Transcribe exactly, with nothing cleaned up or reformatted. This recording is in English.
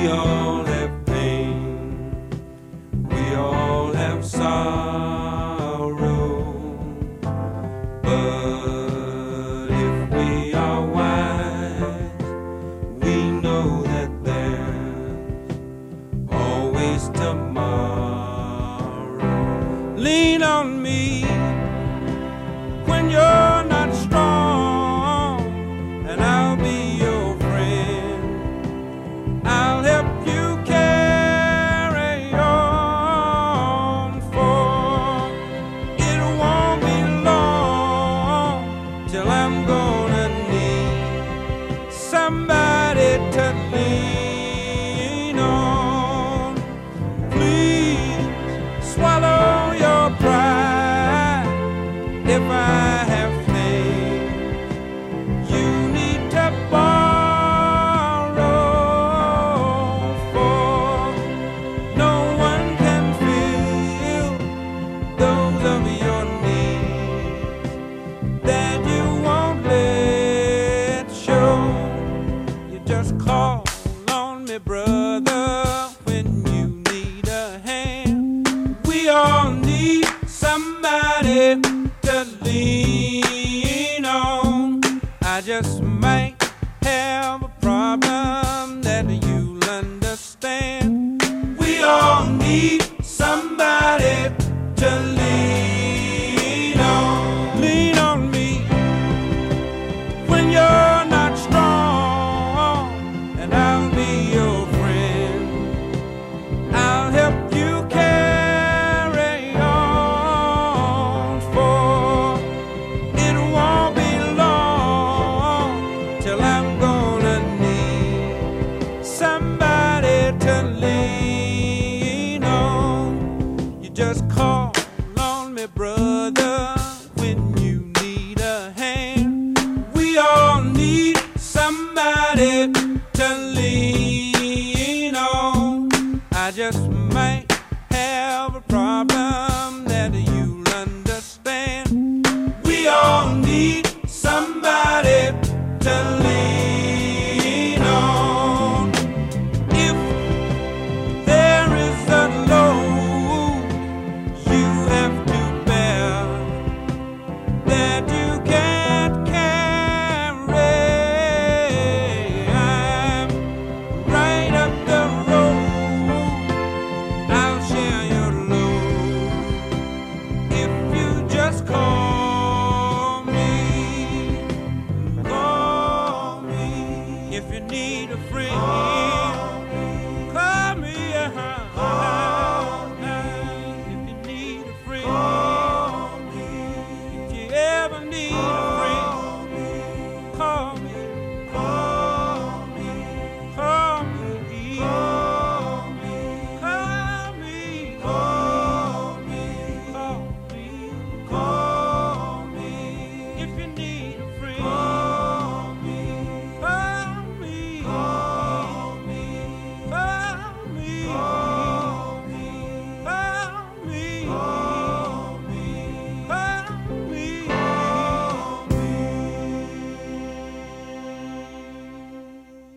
all have pain, we all have sorrow, but if we are wise, we know that there's always tomorrow. Lean on me when you're not strong, and I'll be your friend. I'll help you carry on, for it won't be long till I'm gonna need somebody to lean on. Please swallow your pride. If I have things you need to borrow, for no one can fill those of your needs that you won't let show. You just call on me, brother, when you need a hand. We all need somebody to lean on. I just might have a problem that you'll understand. We all need somebody to lean on. Lean on me when you're not strong, and I'll be your friend. I'll help you carry on, for it won't be long till I'm gonna need somebody to lean on. You just call on me, brother, when you need a hand. We all need somebody to lean on. I just might have a problem that you'll understand. We all need somebody to lean on. If there is a load you have to bear that you can't carry, I'm right up the road. I'll share your load if you just call me. Call me if you need a friend.